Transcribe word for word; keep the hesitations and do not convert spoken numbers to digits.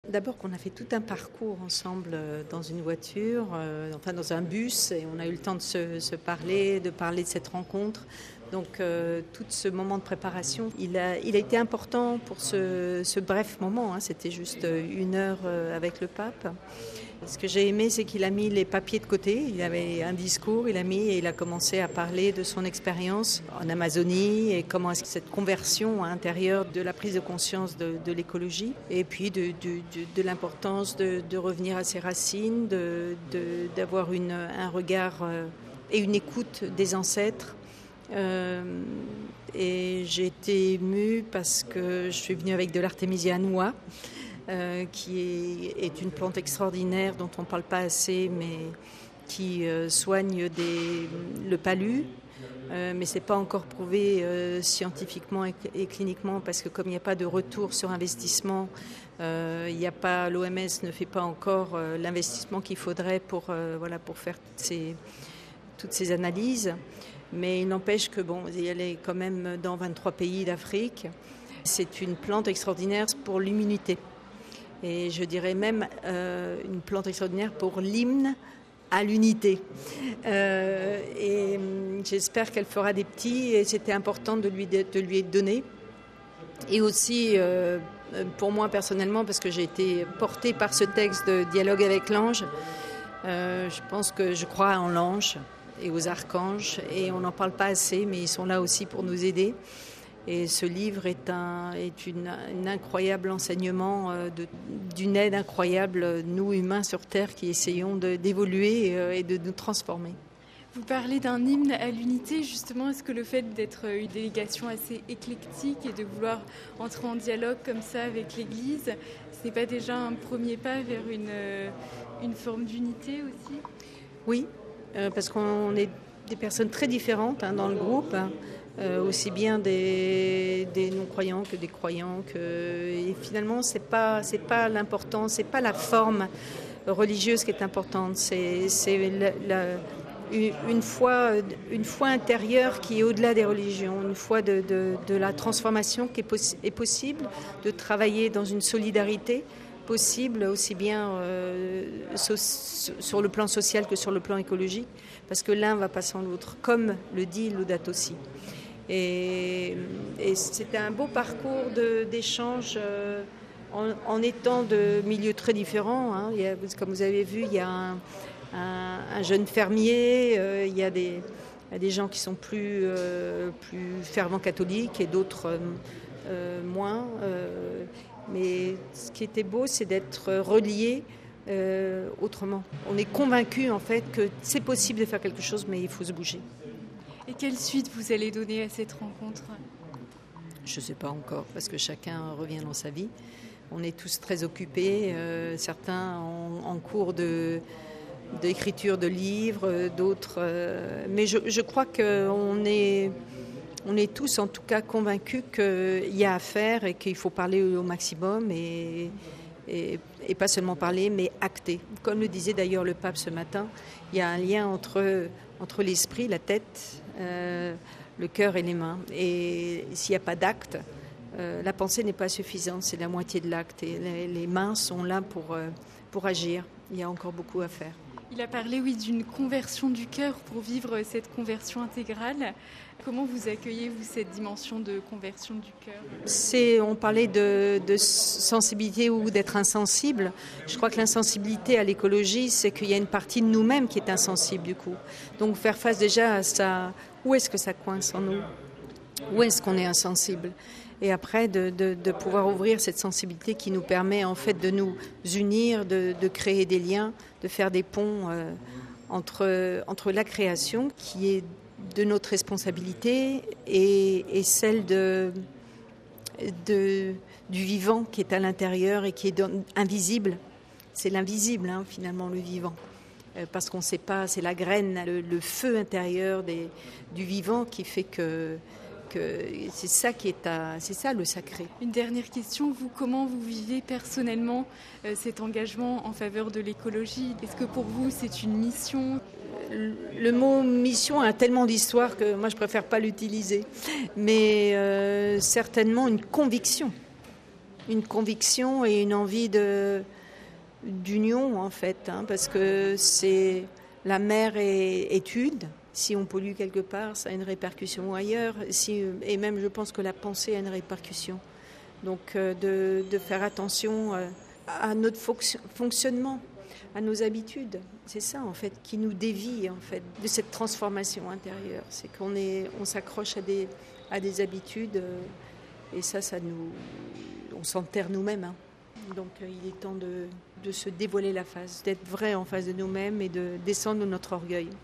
D'abord qu'on a fait tout un parcours ensemble euh, dans une voiture, euh, enfin dans un bus, et on a eu le temps de se, se parler, de parler de cette rencontre. Donc euh, tout ce moment de préparation, il a, il a été important pour ce, ce bref moment, hein, c'était juste une heure euh, avec le pape. Ce que j'ai aimé, c'est qu'il a mis les papiers de côté, il avait un discours, il a mis et il a commencé à parler de son expérience en Amazonie et comment est-ce que cette conversion à l'intérieur de la prise de conscience de, de l'écologie et puis de, de, de, de l'importance de, de revenir à ses racines, de, de, d'avoir une, un regard et une écoute des ancêtres. Euh, et j'ai été émue parce que je suis venue avec de l'artémisia annua. Euh, qui est, est une plante extraordinaire dont on ne parle pas assez, mais qui euh, soigne des, le palu. Euh, mais ce n'est pas encore prouvé euh, scientifiquement et, et cliniquement, parce que comme il n'y a pas de retour sur investissement, euh, il y a pas, l'O M S ne fait pas encore euh, l'investissement qu'il faudrait pour, euh, voilà, pour faire toutes ces, toutes ces analyses. Mais il n'empêche que bon, elle est quand même dans vingt-trois pays d'Afrique. C'est une plante extraordinaire pour l'immunité. Et je dirais même euh, une plante extraordinaire pour l'hymne à l'unité. Euh, et j'espère qu'elle fera des petits, et c'était important de lui, de, de lui donner. Et aussi, euh, pour moi personnellement, parce que j'ai été portée par ce texte de Dialogue avec l'ange, euh, je pense que je crois en l'ange et aux archanges, et on n'en parle pas assez, mais ils sont là aussi pour nous aider. Et ce livre est un est une, un incroyable enseignement, euh, de, d'une aide incroyable, nous humains sur Terre qui essayons de, d'évoluer euh, et de nous transformer. Vous parlez d'un hymne à l'unité, justement, est-ce que le fait d'être une délégation assez éclectique et de vouloir entrer en dialogue comme ça avec l'Église, ce n'est pas déjà un premier pas vers une, une forme d'unité aussi ? Oui, euh, parce qu'on est des personnes très différentes hein, dans le groupe. Hein. Euh, aussi bien des, des non-croyants que des croyants. Que, et finalement, c'est pas, c'est pas l'important, c'est pas la forme religieuse qui est importante, c'est, c'est la, la, une, foi, une foi intérieure qui est au-delà des religions, une foi de, de, de la transformation qui est, possi- est possible, de travailler dans une solidarité possible, aussi bien euh, so, sur le plan social que sur le plan écologique, parce que l'un va pas sans l'autre, comme le dit Laudato Si'. Et, et c'était un beau parcours de, d'échange euh, en, en étant de milieux très différents. Hein. Il y a, comme vous avez vu, il y a un, un, un jeune fermier, euh, il, y a des, il y a des gens qui sont plus, euh, plus fervents catholiques et d'autres euh, moins. Euh, mais ce qui était beau, c'est d'être reliés euh, autrement. On est convaincus en fait que c'est possible de faire quelque chose, mais il faut se bouger. Et quelle suite vous allez donner à cette rencontre ? Je ne sais pas encore, parce que chacun revient dans sa vie. On est tous très occupés, euh, certains en, en cours de, d'écriture de livres, d'autres... Euh, mais je, je crois qu'on est, on est tous en tout cas convaincus qu'il y a à faire et qu'il faut parler au maximum et, et, et pas seulement parler, mais acter. Comme le disait d'ailleurs le pape ce matin, il y a un lien entre, entre l'esprit, la tête, euh, le cœur et les mains. Et s'il n'y a pas d'acte, euh, la pensée n'est pas suffisante, c'est la moitié de l'acte. Et les, les mains sont là pour, euh, pour agir. Il y a encore beaucoup à faire. Il a parlé, oui, d'une conversion du cœur pour vivre cette conversion intégrale. Comment vous accueillez-vous cette dimension de conversion du cœur ? C'est, on parlait de, de sensibilité ou d'être insensible. Je crois que l'insensibilité à l'écologie, c'est qu'il y a une partie de nous-mêmes qui est insensible du coup. Donc faire face déjà à ça, où est-ce que ça coince en nous ? Où est-ce qu'on est insensible ? Et après, de, de, de pouvoir ouvrir cette sensibilité qui nous permet en fait de nous unir, de, de créer des liens, de faire des ponts euh, entre, entre la création qui est de notre responsabilité et, et celle de, de, du vivant qui est à l'intérieur et qui est dans, invisible. C'est l'invisible hein, finalement le vivant. Euh, parce qu'on ne sait pas, c'est la graine, le, le feu intérieur des, du vivant qui fait que que c'est ça qui est à, c'est ça le sacré. Une dernière question, vous, comment vous vivez personnellement euh, cet engagement en faveur de l'écologie ? Est-ce que pour vous c'est une mission ? Le, le mot mission a tellement d'histoire que moi je préfère pas l'utiliser, mais euh, certainement une conviction. une conviction et une envie de, d'union en fait, hein, parce que c'est la mer est étude. Si on pollue quelque part, ça a une répercussion ailleurs. Si, et même, je pense que la pensée a une répercussion. Donc, euh, de, de faire attention euh, à notre fonction, fonctionnement, à nos habitudes. C'est ça, en fait, qui nous dévie, en fait, de cette transformation intérieure. C'est qu'on est, on s'accroche à des, à des habitudes, euh, et ça, ça nous, on s'enterre nous-mêmes. Hein. Donc, euh, il est temps de, de se dévoiler la face, d'être vrai en face de nous-mêmes et de descendre de notre orgueil.